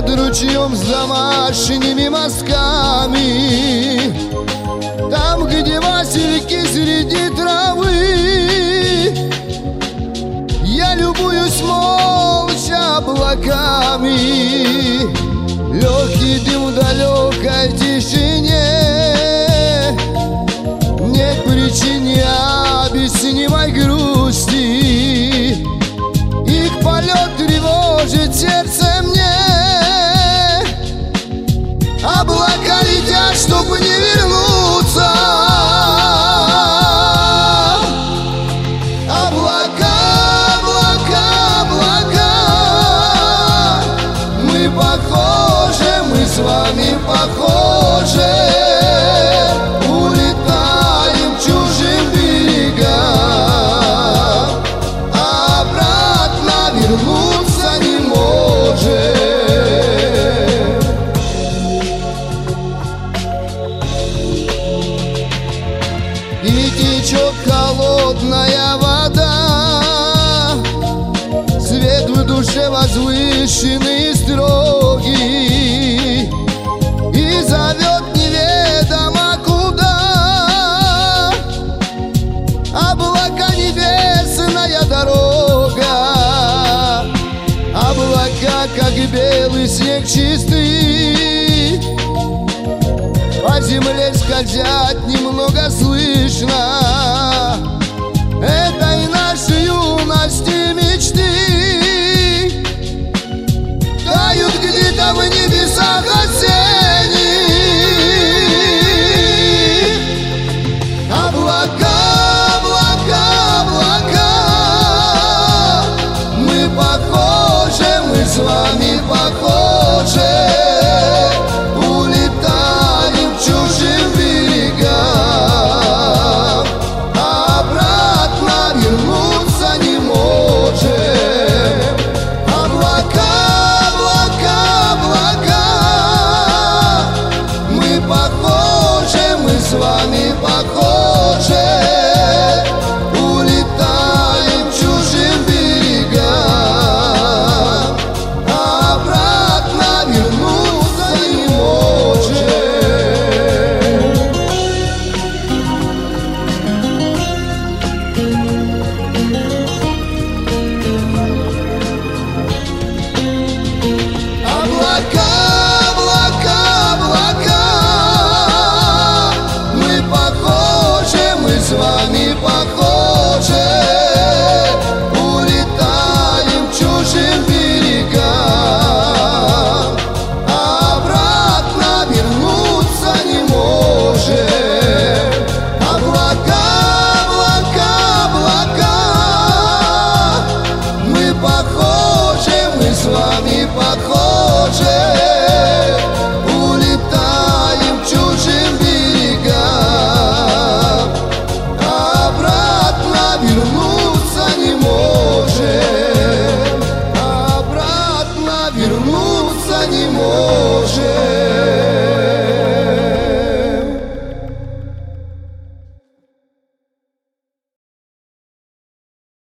над ручьем с домашними мазками, там, где васильки среди травы, я любуюсь молча облаками. Легкий дым в далекой тишине, нет причин необъяснимой грусти. Их полет тревожит сердце мне. Облака летят, чтобы не вернуться. Облака, облака, облака. Мы похожи, мы с вами похожи. Улетаем к чужим берегам, обратно вернуться не можем. И течет холодная вода, свет в душе возвышенный и строгий, и зовет неведомо куда. Облака, небесная дорога, облака, как белый снег чистый, по земле скользят немного слышно. Этой нашей юности мечты тают где-то в небесах осенних. Облака, облака, облака. Мы похожи, мы с вами похожи.